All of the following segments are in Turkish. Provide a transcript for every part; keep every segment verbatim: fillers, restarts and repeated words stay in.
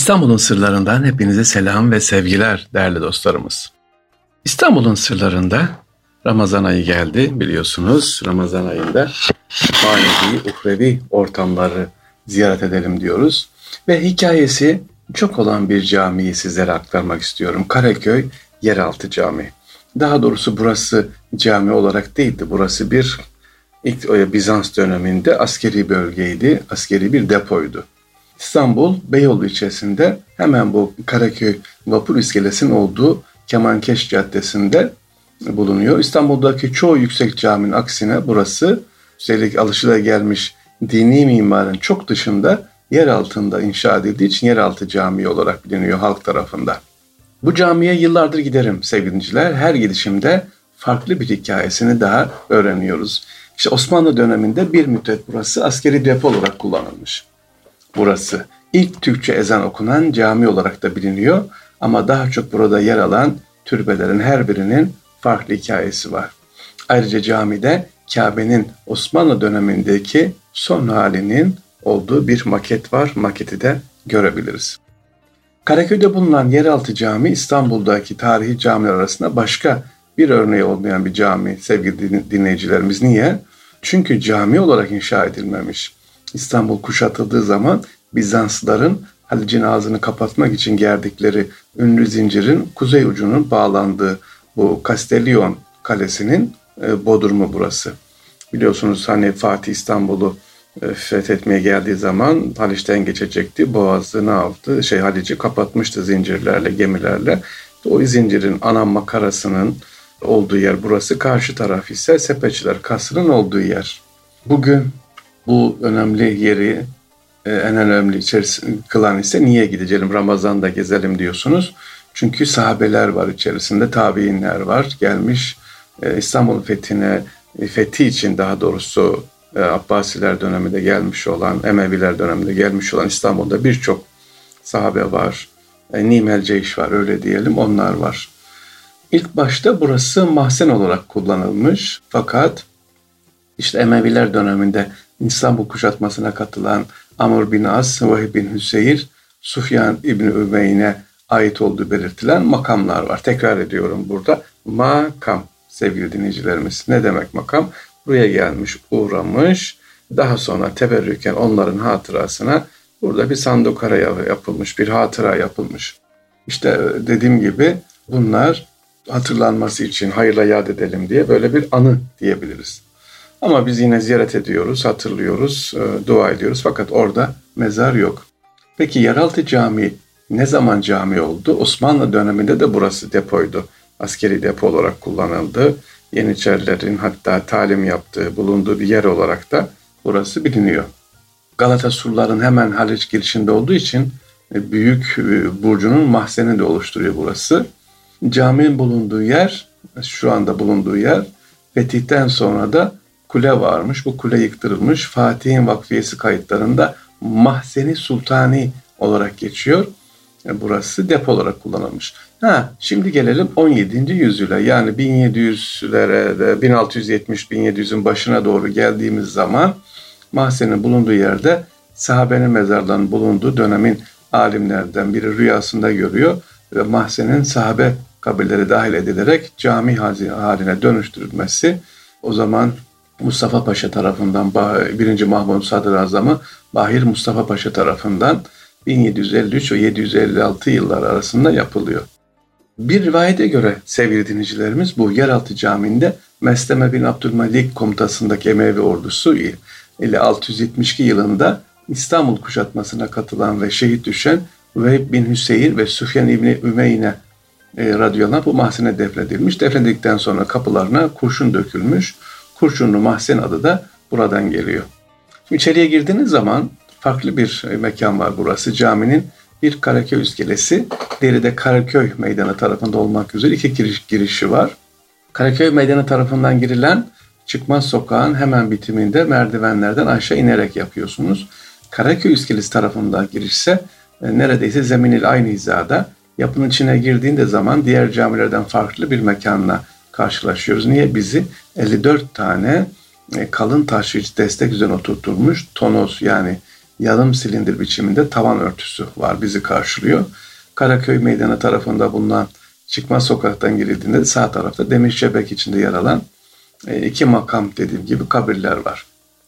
İstanbul'un sırlarından hepinize selam ve sevgiler değerli dostlarımız. İstanbul'un sırlarında Ramazan ayı geldi biliyorsunuz. Ramazan ayında manevi, uhrevi ortamları ziyaret edelim diyoruz. Ve hikayesi çok olan bir camiyi sizlere aktarmak istiyorum. Karaköy Yeraltı Camii. Daha doğrusu burası cami olarak değildi. Burası bir ilk Bizans döneminde askeri bölgeydi, askeri bir depoydu. İstanbul Beyoğlu ilçesinde hemen bu Karaköy Vapur İskelesi'nin olduğu Kemankeş Caddesi'nde bulunuyor. İstanbul'daki çoğu yüksek caminin aksine burası üstelik alışılagelmiş dini mimarın çok dışında yer altında inşa edildiği için Yeraltı Camii olarak biliniyor halk tarafında. Bu camiye yıllardır giderim sevgili dinleyiciler. Her gidişimde farklı bir hikayesini daha öğreniyoruz. İşte Osmanlı döneminde bir müddet burası askeri depo olarak kullanılmış. Burası ilk Türkçe ezan okunan cami olarak da biliniyor ama daha çok burada yer alan türbelerin her birinin farklı hikayesi var. Ayrıca camide Kabe'nin Osmanlı dönemindeki son halinin olduğu bir maket var. Maketi de görebiliriz. Karaköy'de bulunan Yeraltı Camii İstanbul'daki tarihi camiler arasında başka bir örneği olmayan bir cami sevgili dinleyicilerimiz. Niye? Çünkü cami olarak inşa edilmemiş. İstanbul kuşatıldığı zaman Bizanslıların Halic'in ağzını kapatmak için gerdikleri ünlü zincirin kuzey ucunun bağlandığı bu Castellion Kalesi'nin e, bodrumu burası. Biliyorsunuz hani Fatih İstanbul'u e, fethetmeye geldiği zaman Haliç'ten geçecekti. Boğaz'ı ne yaptı? Şey Halic'i kapatmıştı zincirlerle, gemilerle. O zincirin ana makarasının olduğu yer burası. Karşı taraf ise Sepeçiler Kasrı'nın olduğu yer. Bugün bu önemli yeri en önemli içerisinde kılan ise niye gidelim Ramazan'da gezelim diyorsunuz. Çünkü sahabeler var içerisinde, tabiinler var. Gelmiş İstanbul fethine, fethi için daha doğrusu Abbasiler döneminde gelmiş olan, Emeviler döneminde gelmiş olan İstanbul'da birçok sahabe var. Nimel Ceyş var öyle diyelim, onlar var. İlk başta burası mahzen olarak kullanılmış fakat işte Emeviler döneminde İstanbul kuşatmasına katılan Amr bin As, Vahib bin Hüseyir, Sufyan İbni Ümeyne ait olduğu belirtilen makamlar var. Tekrar ediyorum burada. Makam sevgili dinleyicilerimiz. Ne demek makam? Buraya gelmiş, uğramış. Daha sonra teberrüken onların hatırasına burada bir sandukara yapılmış, bir hatıra yapılmış. İşte dediğim gibi bunlar hatırlanması için hayırla yad edelim diye böyle bir anı diyebiliriz. Ama biz yine ziyaret ediyoruz, hatırlıyoruz, dua ediyoruz fakat orada mezar yok. Peki Yeraltı Camii ne zaman cami oldu? Osmanlı döneminde de burası depoydu. Askeri depo olarak kullanıldı. Yeniçerilerin hatta talim yaptığı, bulunduğu bir yer olarak da burası biliniyor. Galata surların hemen Haliç girişinde olduğu için büyük burcunun mahzenini de oluşturuyor burası. Caminin bulunduğu yer, şu anda bulunduğu yer, fetihten sonra da kule varmış. Bu kule yıktırılmış. Fatih'in vakfiyesi kayıtlarında Mahzen-i Sultani olarak geçiyor. Burası depo olarak kullanılmış. Ha, şimdi gelelim on yedinci yüzyıla. Yani bin yedi yüzlere, bin altı yüz yetmiş bin yedi yüzün başına doğru geldiğimiz zaman Mahzen'in bulunduğu yerde sahabenin mezarlarının bulunduğu dönemin alimlerden biri rüyasında görüyor ve Mahzen'in sahabe kabirleri dahil edilerek cami haline dönüştürülmesi o zaman Mustafa Paşa tarafından, birinci Mahmud Sadrazam'ı Bahir Mustafa Paşa tarafından bin yedi yüz elli üç ve yedi yüz elli altı yıllar arasında yapılıyor. Bir rivayete göre sevgili dinleyicilerimiz bu Yeraltı Camii'nde Mesleme bin Abdülmelik komutasındaki Emevi ordusu ile altı yüz yetmiş iki yılında İstanbul kuşatmasına katılan ve şehit düşen Vahib bin Hüseyin ve Süfyan İbni Ümeyne e, radıyallahu anh bu mahzene defnedilmiş. Defnedildikten sonra kapılarına kurşun dökülmüş. Kurşunlu Mahzen adı da buradan geliyor. Şimdi içeriye girdiğiniz zaman farklı bir mekan var burası. Caminin bir Karaköy iskelesi, diğeri de Karaköy Meydanı tarafında olmak üzere iki giriş, girişi var. Karaköy Meydanı tarafından girilen çıkmaz sokağın hemen bitiminde merdivenlerden aşağı inerek yapıyorsunuz. Karaköy iskelesi tarafından girişse e, neredeyse zeminil aynı hizada. Yapının içine girdiğinde zaman diğer camilerden farklı bir mekanla karşılaşıyoruz. Niye? Bizi elli dört tane kalın taşıyıcı destek üzerine oturtulmuş tonoz yani yarım silindir biçiminde tavan örtüsü var, bizi karşılıyor. Karaköy Meydanı tarafında bulunan çıkma sokaktan girildiğinde sağ tarafta demir şebek içinde yer alan iki makam dediğim gibi kabirler var.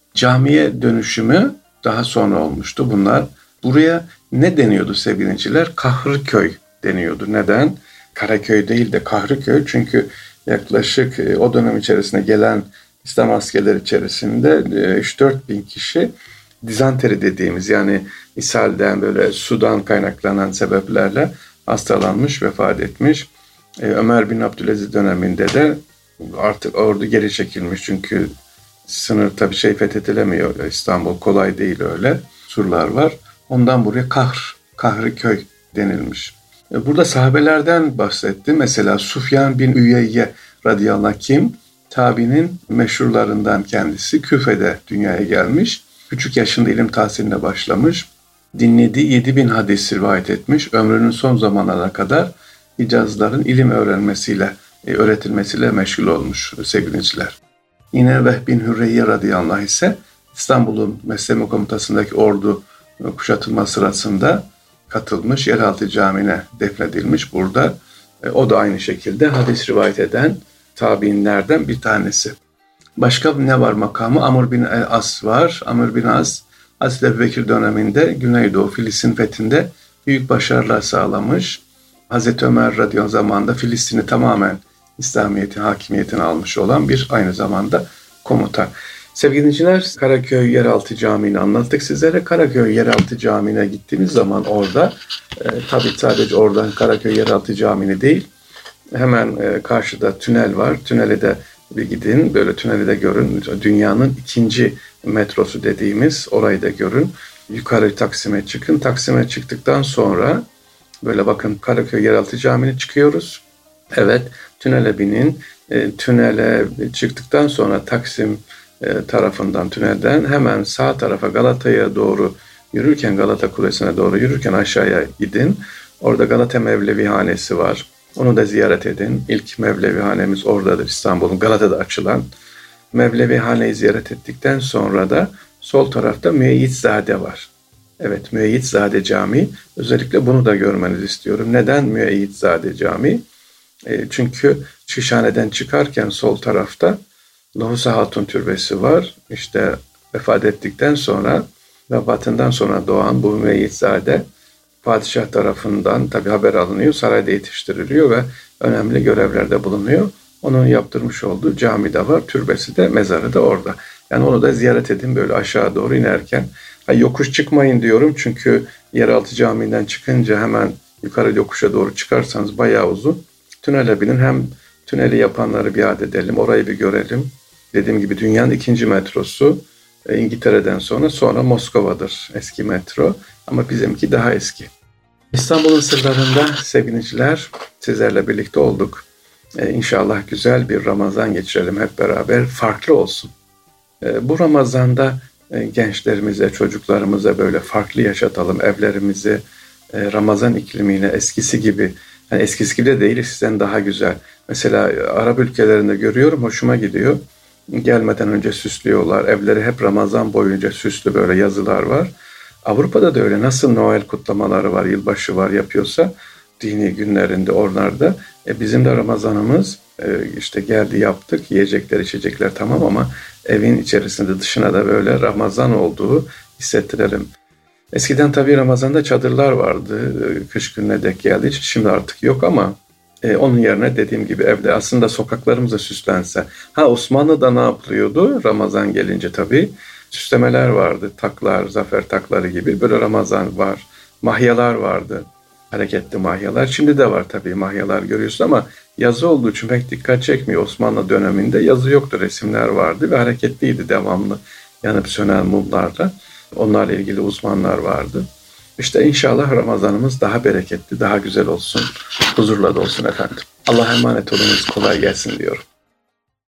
Camiye dönüşümü daha sonra olmuştu bunlar. Buraya ne deniyordu sevgiliciler? Kahrıköy deniyordu. Neden? Karaköy değil de Kahrıköy. Çünkü yaklaşık o dönem içerisinde gelen İslam askerleri içerisinde üç dört bin kişi dizanteri dediğimiz, yani ishalden, böyle sudan kaynaklanan sebeplerle hastalanmış, vefat etmiş. Ömer bin Abdülaziz döneminde de artık ordu geri çekilmiş, çünkü sınır tabii şey fethedilemiyor. İstanbul kolay değil öyle. Surlar var. Ondan buraya Kahr, Kahrıköy denilmiş. Burada sahabelerden bahsetti. Mesela Sufyan bin Üyeyye radıyallahu anh kim? Tabi'nin meşhurlarından kendisi. Küfe'de dünyaya gelmiş. Küçük yaşında ilim tahsiline başlamış. Dinlediği yedi bin hadis rivayet etmiş. Ömrünün son zamanlarına kadar Hicazların ilim öğrenmesiyle, öğretilmesiyle meşgul olmuş sevgiliciler. Yine Vehb bin Hürreyye radıyallahu anh ise İstanbul'un Mesleme Komutası'ndaki ordu kuşatılma sırasında katılmış, yeraltı camiine defnedilmiş burada. O da aynı şekilde hadis rivayet eden tabiinlerden bir tanesi. Başka ne var makamı? Amr bin As var. Amr bin As, Hazreti Ebubekir döneminde Güneydoğu Filistin fethinde büyük başarılar sağlamış. Hazreti Ömer radıyallahu anh zamanında Filistin'i tamamen İslamiyet'in hakimiyetini almış olan bir aynı zamanda komutan. Sevgili dinleyiciler, Karaköy Yeraltı Camii'ni anlattık sizlere. Karaköy Yeraltı Camii'ne gittiğimiz zaman orada, e, tabii sadece oradan Karaköy Yeraltı Camii'ni değil, hemen e, karşıda tünel var. Tünele de bir gidin, böyle tüneli de görün. Dünyanın ikinci metrosu dediğimiz orayı da görün. Yukarı Taksim'e çıkın. Taksim'e çıktıktan sonra böyle bakın, Karaköy Yeraltı Camii'ne çıkıyoruz. Evet, tünele binin. E, tünele çıktıktan sonra Taksim e, tarafından, tünelden hemen sağ tarafa Galata'ya doğru yürürken, Galata Kulesi'ne doğru yürürken aşağıya gidin. Orada Galata Mevlevi Hanesi var. Onu da ziyaret edin. İlk Mevlevi Hanemiz oradadır, İstanbul'un Galata'da açılan. Mevlevi Hane'yi ziyaret ettikten sonra da sol tarafta Müeyyidzade var. Evet, Müeyyidzade Camii. Özellikle bunu da görmenizi istiyorum. Neden Müeyyidzade Camii? E, çünkü Şişhane'den çıkarken sol tarafta Lohusa Hatun Türbesi var. İşte vefat ettikten sonra, vefatından sonra doğan bu Müeyyidzade padişah tarafından tabi haber alınıyor, sarayda yetiştiriliyor ve önemli görevlerde bulunuyor. Onun yaptırmış olduğu cami de var, türbesi de, mezarı da orada. Yani onu da ziyaret edin böyle aşağı doğru inerken. Ha, yokuş çıkmayın diyorum çünkü Yeraltı Camii'nden çıkınca hemen yukarı yokuşa doğru çıkarsanız bayağı uzun. Tünele binin, hem tüneli yapanları bir ad edelim, orayı bir görelim. Dediğim gibi dünyanın ikinci metrosu. İngiltere'den sonra sonra Moskova'dır eski metro, ama bizimki daha eski. İstanbul'un sırlarında sevgiliciler, sizlerle birlikte olduk. Ee, İnşallah güzel bir Ramazan geçirelim hep beraber, farklı olsun. Ee, bu Ramazan'da e, gençlerimize, çocuklarımıza böyle farklı yaşatalım, evlerimizi e, Ramazan iklimiyle eskisi gibi, yani eskisi gibi de değil, sizden daha güzel. Mesela Arap ülkelerinde görüyorum, hoşuma gidiyor. Gelmeden önce süslüyorlar. Evleri hep Ramazan boyunca süslü böyle yazılar var. Avrupa'da da öyle. Nasıl Noel kutlamaları var, yılbaşı var yapıyorsa dini günlerinde oralarda. E bizim de Ramazanımız e, işte geldi, yaptık. Yiyecekler, içecekler tamam, ama evin içerisinde dışına da böyle Ramazan olduğu hissettirelim. Eskiden tabii Ramazan'da çadırlar vardı. Kış gününe denk geldiği için şimdi artık yok, ama Ee, onun yerine dediğim gibi evde aslında sokaklarımıza süslense. Ha, Osmanlı'da ne yapılıyordu? Ramazan gelince tabii süslemeler vardı. Taklar, zafer takları gibi böyle Ramazan var. Mahyalar vardı. Hareketli mahyalar. Şimdi de var tabii mahyalar görüyorsun, ama yazı olduğu için pek dikkat çekmiyor. Osmanlı döneminde yazı yoktu, resimler vardı ve hareketliydi devamlı. Yanıp sönen mumlarla. Onlarla ilgili uzmanlar vardı. İşte inşallah Ramazanımız daha bereketli, daha güzel olsun, huzurla da olsun efendim. Allah'a emanet olunuz, kolay gelsin diyorum.